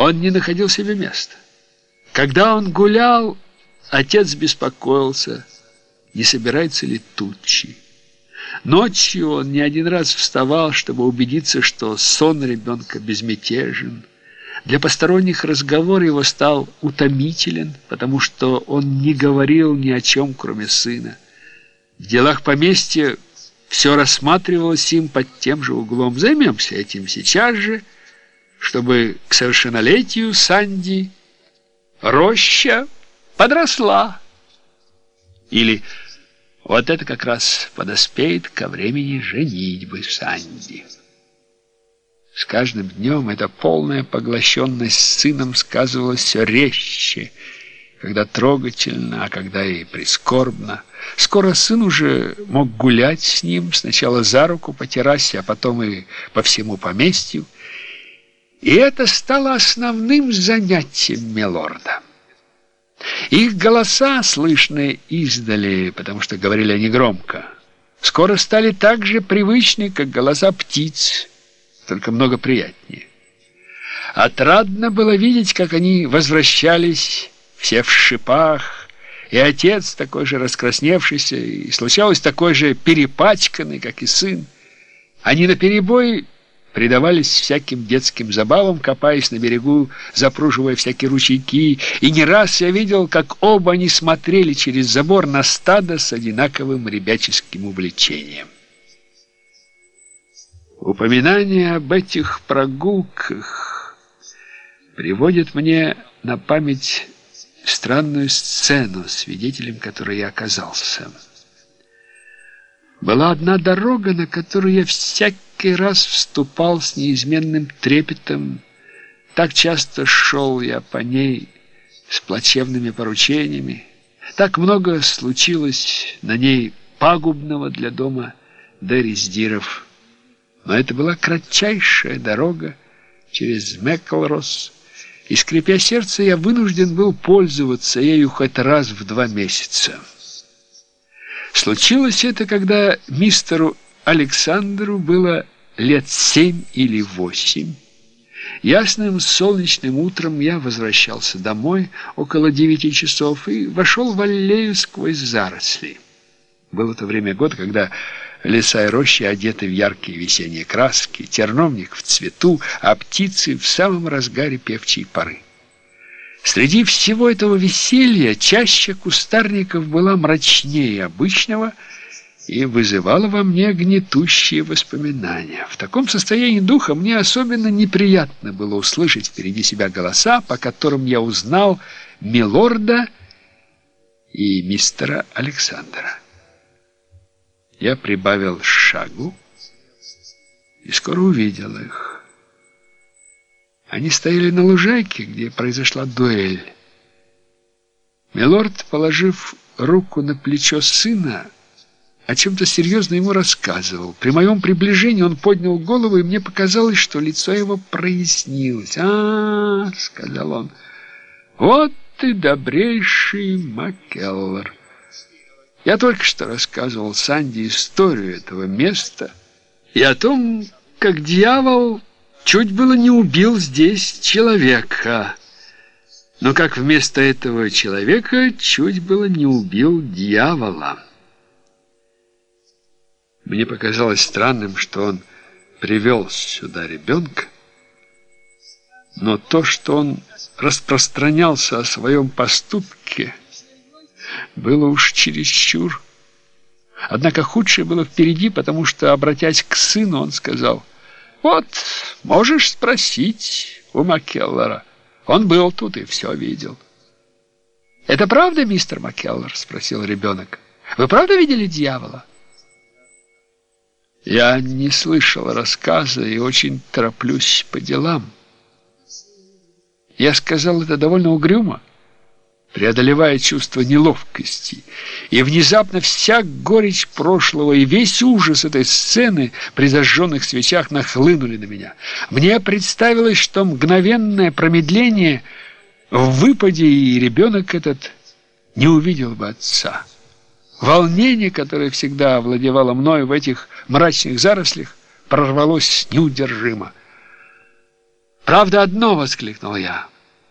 Он не находил себе места. Когда он гулял, отец беспокоился, не собирается ли Туччи. Ночью он не один раз вставал, чтобы убедиться, что сон ребенка безмятежен. Для посторонних разговор его стал утомителен, потому что он не говорил ни о чем, кроме сына. В делах поместья все рассматривалось им под тем же углом. Займемся этим сейчас же, чтобы к совершеннолетию Санди роща подросла. Или вот это как раз подоспеет ко времени женитьбы Санди. С каждым днем эта полная поглощенность сыном сказывалась все резче, когда трогательно, а когда и прискорбно. Скоро сын уже мог гулять с ним, сначала за руку по террасе, а потом и по всему поместью. И это стало основным занятием милорда. Их голоса, слышные издали, потому что говорили они громко, скоро стали так же привычны, как голоса птиц, только много приятнее. Отрадно было видеть, как они возвращались, все в шипах, и отец такой же раскрасневшийся, и случалось такой же перепачканный, как и сын. Они наперебой предавались всяким детским забавам, копаясь на берегу, запруживая всякие ручейки, и не раз я видел, как оба они смотрели через забор на стадо с одинаковым ребяческим увлечением. Упоминание об этих прогулках приводит мне на память странную сцену, свидетелем которой я оказался. Была одна дорога, на которую я всякий раз вступал с неизменным трепетом. Так часто шел я по ней с плачевными поручениями. Так много случилось на ней пагубного для дома Деррисдиров. Но это была кратчайшая дорога через Мэклрос, и, скрипя сердце, я вынужден был пользоваться ею хоть раз в 2 месяца. Случилось это, когда мистеру Александру было лет 7 или 8. Ясным солнечным утром я возвращался домой около 9 часов и вошел в аллею сквозь заросли. Было то время года, когда леса и рощи одеты в яркие весенние краски, терновник в цвету, а птицы в самом разгаре певчей поры. Среди всего этого веселья чаща кустарников была мрачнее обычного и вызывала во мне гнетущие воспоминания. В таком состоянии духа мне особенно неприятно было услышать впереди себя голоса, по которым я узнал милорда и мистера Александра. Я прибавил шагу и скоро увидел их. Они стояли на лужайке, где произошла дуэль. Милорд, положив руку на плечо сына, о чем-то серьезно ему рассказывал. При моем приближении он поднял голову, и мне показалось, что лицо его прояснилось. — сказал он, — вот ты добрейший Маккеллар. Я только что рассказывал Санди историю этого места и о том, как дьявол чуть было не убил здесь человека, но как вместо этого человека чуть было не убил дьявола. Мне показалось странным, что он привел сюда ребенка, но то, что он распространялся о своем поступке, было уж чересчур. Однако худшее было впереди, потому что, обратясь к сыну, он сказал: «Вот, можешь спросить у Маккеллара. Он был тут и все видел». «Это правда, мистер Маккеллар?» — спросил ребенок. «Вы правда видели дьявола?» «Я не слышал рассказа и очень тороплюсь по делам». Я сказал это довольно угрюмо, преодолевая чувство неловкости, и внезапно вся горечь прошлого и весь ужас этой сцены при зажженных свечах нахлынули на меня. Мне представилось, что мгновенное промедление в выпаде, и ребенок этот не увидел бы отца. Волнение, которое всегда овладевало мною в этих мрачных зарослях, прорвалось неудержимо. «Правда одно!» — воскликнул я.